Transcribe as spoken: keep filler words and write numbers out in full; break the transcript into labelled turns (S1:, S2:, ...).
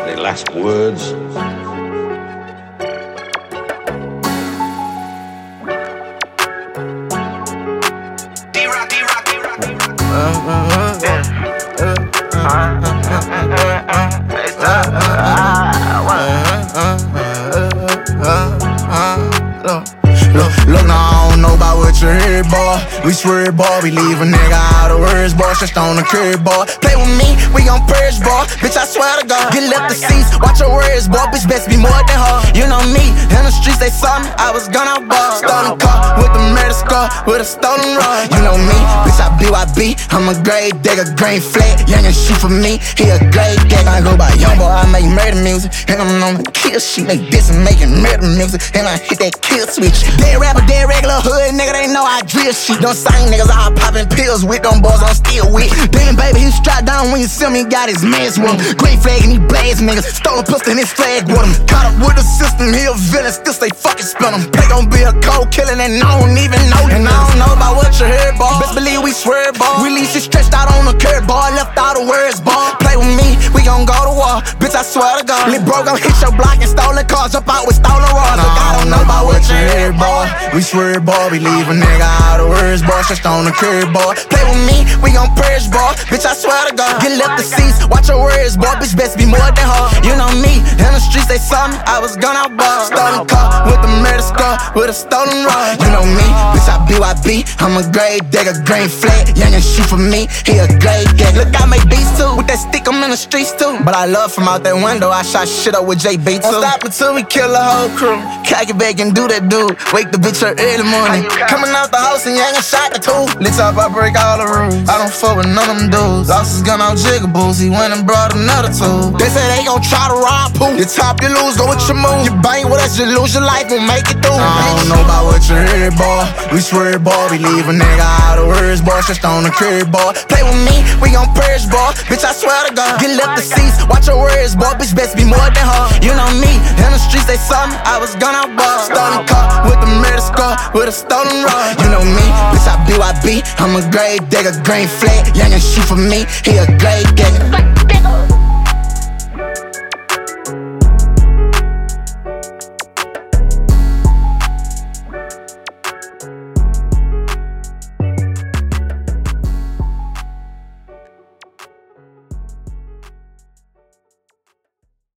S1: Any last words?
S2: Look, look, now I don't know about what you heard, boy. We swear, boy, we leave a nigga out of words, boy. Just on the curb, boy. Play with me, we gon' purge, boy. Bitch, I swear to God. Get left the seats, watch your words, boy. Bitch, best be more than her. You know me, in the streets they saw me, I was gonna ball. Stolen car with the murder scar, with a stolen rod. You know me, bitch, I B Y B. I'm a grave digger, green flag. Young and shoot for me, he a grave digger. I go by young boy, I make murder music, and I'm on the kill shit. Make this and making murder music, and I hit that kill switch. Dead rapper, dead regular hood nigga, they know I drill shit. Don't same niggas out popping pills with them boys I'm still with. Damn baby, he strapped down when you see me, got his mans with him. Green flag and he blast niggas, stole a pistol and his flag with him. Caught up with the system, he a villain, still stay fucking spin him. Play gon' be a cold killing and I don't even know. And I don't know about what you heard, boy. Best believe we swear, boy. We leave shit stretched out on the curb, boy. Left all the words, boy. Play with me, we gon' go to war. Bitch, I swear to God. Lil' bro gon' hit your block and stolen cars, jump out with stolen rods. Look, I don't know about what you heard, boy. We swear, boy, we leave a nigga out of words, boy. Just on the curb, boy. Play with me, we gon' purge, boy. Bitch, I swear to God. Get left the seats, watch your words, boy. Bitch, best be more than her. You know me, in the streets they saw me, I was gonna ball. Stolen car with the murder scar, with a stolen rod. You know me, bitch, I B Y B. I'm a grave digger, green flag. Young and shoot for me, he a grave digger. Look, I make beats too, with that stick, I'm in the streets too. But I love from out that window, I shot shit up with J B too. Don't stop until we kill the whole crew. Cock it back and do that dude. Wake the bitch up early morning. Coming out the house and you ain't gon' shot the two. Lit up, I break all the rules. I don't fuck with none of them dudes. Lost his gun out jigaboos, he went and brought another tool. They say they gon' try to rob Pooh. You top, you lose, go with your move. You bang with us, you lose your life, we'll make it through. I don't know about what you heard, boy. We swear, boy, we leave a nigga out of words, boy. Just on the curb, boy. Play with me, we gon' purge, boy. Bitch, I swear to God. Get left the seats, watch your words, boy. Bitch, best be more than her. You know me, in the streets they saw me, I was gonna ball. Stolen car with the murder scar, with a stolen rod. You know me, bitch, I B Y B. I'm a grave digger, green flag. Young and shoot for me, he a grave digger.